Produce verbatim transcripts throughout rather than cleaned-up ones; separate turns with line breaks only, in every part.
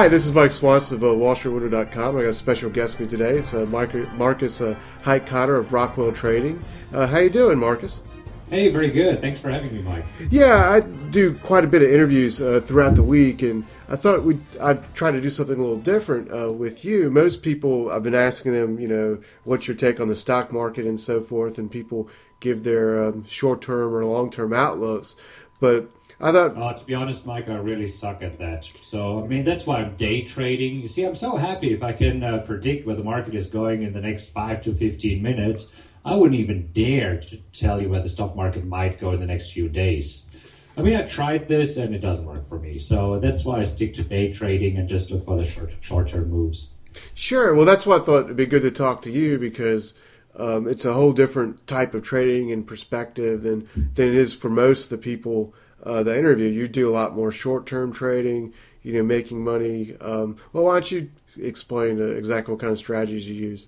Hi, this is Mike Swanson of uh, Wall Street Window dot com. I got a special guest with me today. It's uh, Marcus uh, Heidt-Kotter of Rockwell Trading. Uh, how you doing, Marcus?
Hey, very good. Thanks for having me, Mike.
Yeah, I do quite a bit of interviews uh, throughout the week, and I thought we'd I'd try to do something a little different uh, with you. Most people, I've been asking them, you know, what's your take on the stock market and so forth, and people give their um, short-term or long-term outlooks. But I thought...
Uh, to be honest, Mike, I really suck at that. So, I mean, that's why I'm day trading. You see, I'm so happy if I can uh, predict where the market is going in the next five to fifteen minutes. I wouldn't even dare to tell you where the stock market might go in the next few days. I mean, I tried this and it doesn't work for me. So that's why I stick to day trading and just look for the short, short-term moves.
Sure. Well, that's why I thought it'd be good to talk to you because um, it's a whole different type of trading and perspective than, than it is for most of the people uh, that I interview. You do a lot more short-term trading, you know, making money. Um, well, why don't you explain uh, exactly what kind of strategies you use?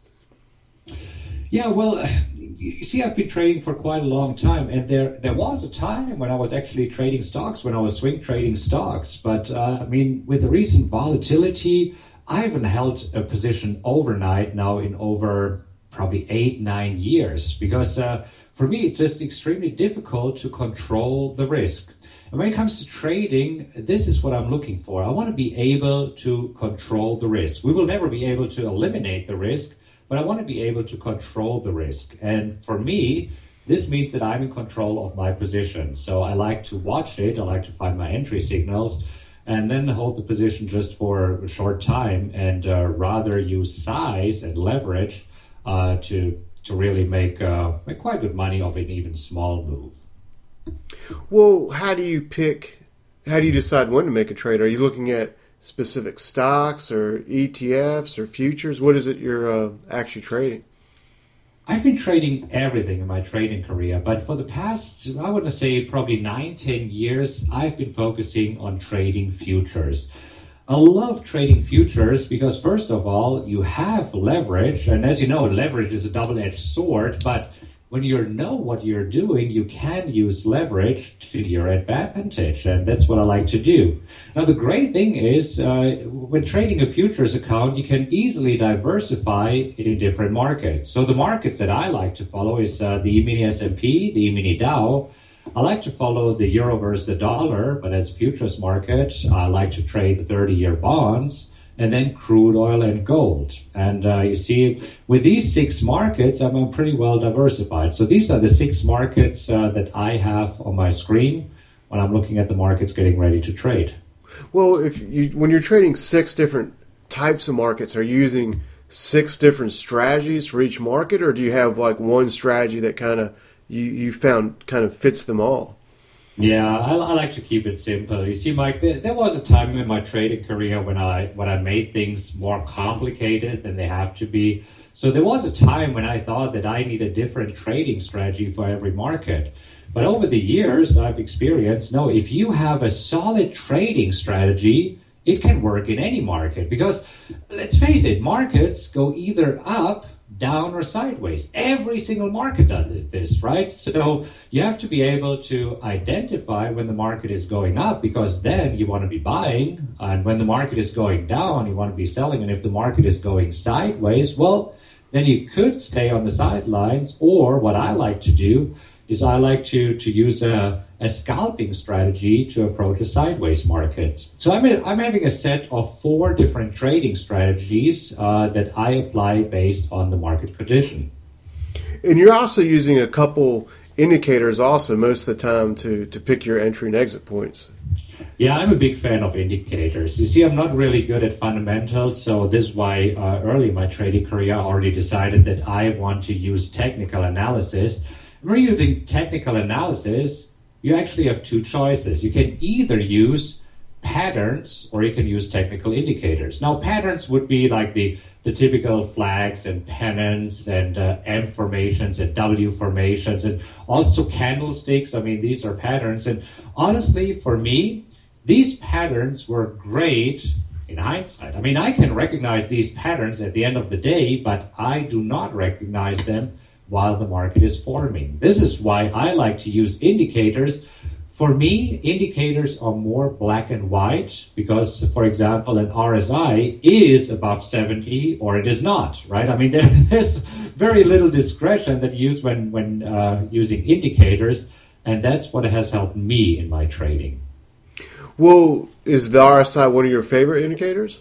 Yeah, well, you see, I've been trading for quite a long time, and there there was a time when I was actually trading stocks, when I was swing trading stocks. But, uh, I mean, with the recent volatility, I haven't held a position overnight now in over probably eight, nine years, because uh, for me, it's just extremely difficult to control the risk. And when it comes to trading, this is what I'm looking for. I want to be able to control the risk. We will never be able to eliminate the risk, but I want to be able to control the risk. And for me, this means that I'm in control of my position. So I like to watch it. I like to find my entry signals and then hold the position just for a short time and uh, rather use size and leverage uh, to to really make, uh, make quite good money off an even small move.
Well, how do you pick, how do you decide when to make a trade? Are you looking at specific stocks or E T Fs or futures? What is it you're uh, actually trading?
I've been trading everything in my trading career, but for the past, I want to say probably nine, ten years, I've been focusing on trading futures. I love trading futures because, first of all, you have leverage, and as you know, leverage is a double-edged sword, but when you know what you're doing, you can use leverage to your advantage, and that's what I like to do. Now, the great thing is, uh, when trading a futures account, you can easily diversify in different markets. So the markets that I like to follow is uh, the E-mini S and P, the E-mini Dow. I like to follow the euro versus the dollar, but as a futures market, I like to trade the thirty-year bonds, and then crude oil and gold. And uh, you see, with these six markets, I'm pretty well diversified. So these are the six markets uh, that I have on my screen when I'm looking at the markets getting ready to trade.
Well, if you when you're trading six different types of markets, are you using six different strategies for each market, or do you have like one strategy that kind of you, you found kind of fits them all?
Yeah, I, I like to keep it simple. You see, Mike, there, there was a time in my trading career when I when I made things more complicated than they have to be. So there was a time when I thought that I need a different trading strategy for every market. But over the years, I've experienced, no, if you have a solid trading strategy, it can work in any market. Because let's face it, markets go either up, down, or sideways. Every single market does this, right? So you have to be able to identify when the market is going up, because then you want to be buying, and when the market is going down, you want to be selling. And if the market is going sideways, well, then you could stay on the sidelines. Or what I like to do is I like to, to use a, a scalping strategy to approach a sideways market. So I'm, a, I'm having a set of four different trading strategies uh, that I apply based on the market condition.
And you're also using a couple indicators also most of the time to, to pick your entry and exit points.
Yeah, I'm a big fan of indicators. You see, I'm not really good at fundamentals, so this is why uh, early in my trading career I already decided that I want to use technical analysis. When we're using technical analysis, you actually have two choices. You can either use patterns or you can use technical indicators. Now, patterns would be like the, the typical flags and pennants and uh, M formations and W formations and also candlesticks. I mean, these are patterns. And honestly, for me, these patterns were great in hindsight. I mean, I can recognize these patterns at the end of the day, but I do not recognize them while the market is forming. This is why I like to use indicators For me, indicators are more black and white because, for example, an R S I is above seventy or it is not, right? I mean, there, there's very little discretion that you use when, when uh, using indicators, and that's what has helped me in my trading.
Well, is the R S I one of your favorite indicators?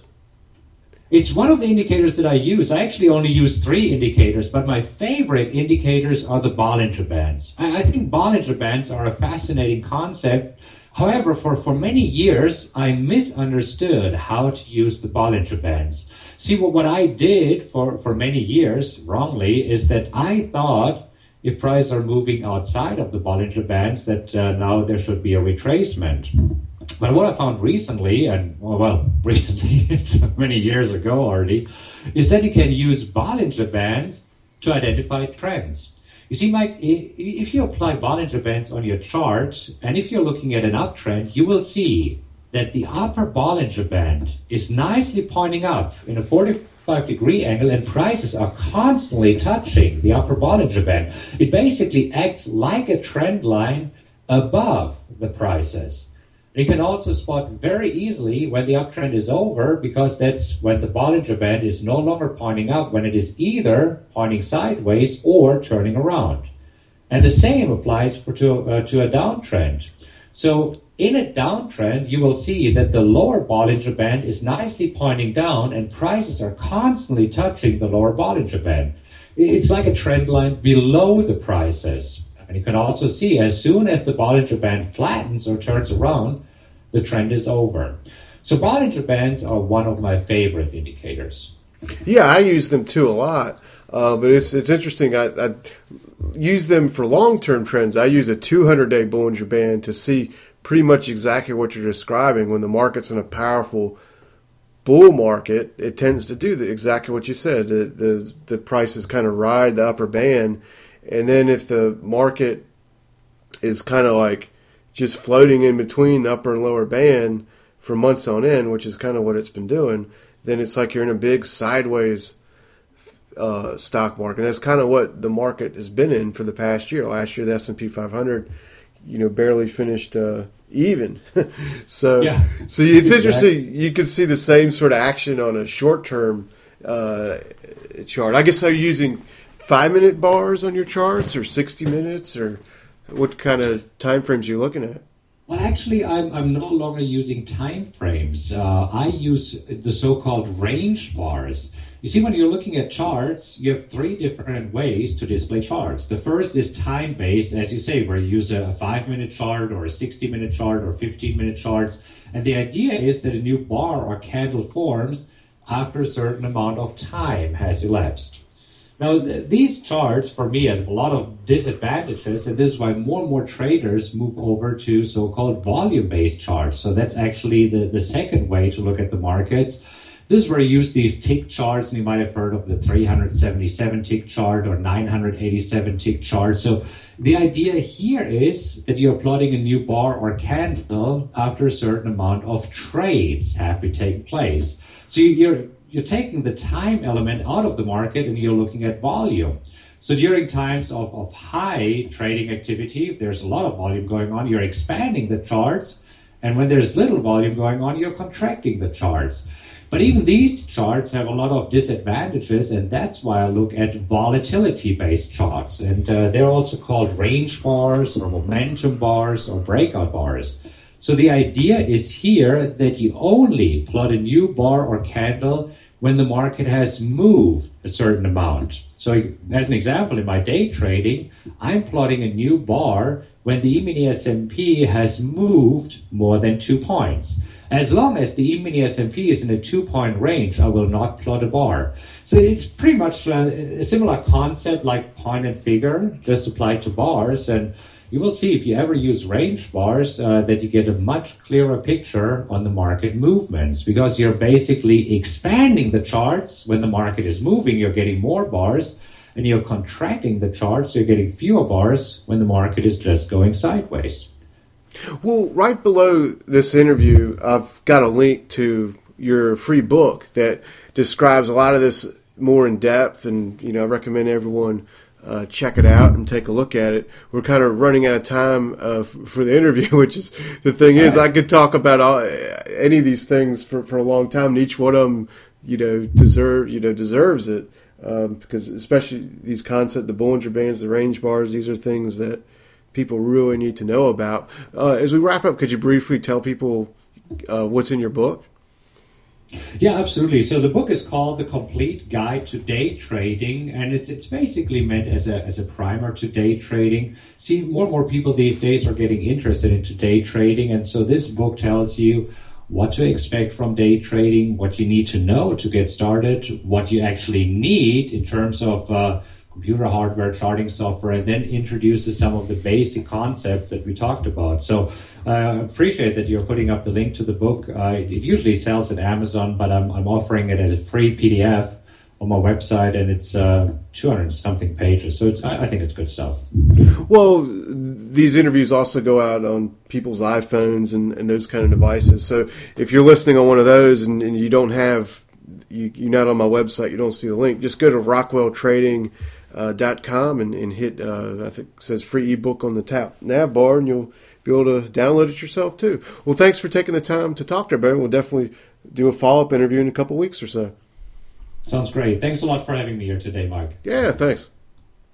It's one of the indicators that I use. I actually only use three indicators, but my favorite indicators are the Bollinger Bands. I, I think Bollinger Bands are a fascinating concept. However, for, for many years, I misunderstood how to use the Bollinger Bands. See, what, what I did for, for many years, wrongly, is that I thought if prices are moving outside of the Bollinger Bands, that uh, now there should be a retracement. But what I found recently, and well, recently, it's many years ago already, is that you can use Bollinger Bands to identify trends. You see, Mike, if you apply Bollinger Bands on your chart, and if you're looking at an uptrend, you will see that the upper Bollinger Band is nicely pointing up in a forty-five degree angle, and prices are constantly touching the upper Bollinger Band. It basically acts like a trend line above the prices. You can also spot very easily when the uptrend is over, because that's when the Bollinger Band is no longer pointing up, when it is either pointing sideways or turning around. And the same applies for to, uh, to a downtrend. So in a downtrend, you will see that the lower Bollinger Band is nicely pointing down and prices are constantly touching the lower Bollinger Band. It's like a trend line below the prices. And you can also see as soon as the Bollinger Band flattens or turns around, the trend is over. So Bollinger Bands are one of my favorite indicators.
Yeah, I use them too a lot. Uh, but it's it's interesting. I, I use them for long-term trends. I use a two hundred day Bollinger Band to see pretty much exactly what you're describing. When the market's in a powerful bull market, it tends to do the, exactly what you said. The, the, the prices kind of ride the upper band. And then if the market is kind of like just floating in between the upper and lower band for months on end, which is kind of what it's been doing, then it's like you're in a big sideways uh, stock market. And that's kind of what the market has been in for the past year. Last year, the S and P five hundred, you know, barely finished uh, even. so,
yeah,
so it's interesting. You can see the same sort of action on a short-term uh, chart. I guess they're using five-minute bars on your charts, or sixty minutes, or what kind of time frames are you looking at?
Well, actually, I'm I'm no longer using time frames. Uh, I use the so-called range bars. You see, when you're looking at charts, you have three different ways to display charts. The first is time-based, as you say, where you use a five-minute chart or a sixty-minute chart or fifteen-minute charts. And the idea is that a new bar or candle forms after a certain amount of time has elapsed. Now, th- these charts, for me, have a lot of disadvantages, and this is why more and more traders move over to so-called volume-based charts. So that's actually the, the second way to look at the markets. This is where you use these tick charts, and you might have heard of the three hundred seventy-seven tick chart or nine hundred eighty-seven tick chart. So the idea here is that you're plotting a new bar or candle after a certain amount of trades have been taking place. So you're You're taking the time element out of the market and you're looking at volume. So during times of, of high trading activity, if there's a lot of volume going on, you're expanding the charts. And when there's little volume going on, you're contracting the charts. But even these charts have a lot of disadvantages, and that's why I look at volatility-based charts. And uh, they're also called range bars or momentum bars or breakout bars. So the idea is here that you only plot a new bar or candle when the market has moved a certain amount. So as an example, in my day trading, I'm plotting a new bar when the E-mini S and P has moved more than two points. As long as the E-mini S and P is in a two-point range, I will not plot a bar. So it's pretty much a similar concept like point and figure, just applied to bars. And you will see if you ever use range bars uh, that you get a much clearer picture on the market movements, because you're basically expanding the charts. When the market is moving, you're getting more bars, and you're contracting the charts, so you're getting fewer bars when the market is just going sideways.
Well, right below this interview, I've got a link to your free book that describes a lot of this more in depth, and you know, I recommend everyone uh, check it out and take a look at it. We're kind of running out of time uh, f- for the interview, which is the thing is I could talk about all, any of these things for, for a long time, and each one of them, you know, deserve you know deserves it um, because especially these concepts, the Bollinger Bands, the range bars, these are things that people really need to know about. Uh, as we wrap up, could you briefly tell people uh, what's in your book?
Yeah, absolutely. So the book is called The Complete Guide to Day Trading, and it's it's basically meant as a as a primer to day trading. See, more and more people these days are getting interested into day trading, and so this book tells you what to expect from day trading, what you need to know to get started, what you actually need in terms of uh, computer hardware, charting software, and then introduces some of the basic concepts that we talked about. So I uh, appreciate that you're putting up the link to the book. Uh, it, it usually sells at Amazon, but I'm, I'm offering it as a free P D F on my website, and it's uh, two hundred something pages. So it's I, I think it's good stuff.
Well, these interviews also go out on people's iPhones and, and those kind of devices. So if you're listening on one of those and, and you don't have, you, you're not on my website, you don't see the link, just go to Rockwell Trading Uh, dot com and, and hit uh, I think it says free ebook on the top nav bar, and you'll be able to download it yourself too. Well, thanks for taking the time to talk to everybody. We'll definitely do a follow-up interview in a couple weeks or so.
Sounds great. Thanks a lot for having me here today, Mike.
Yeah, thanks.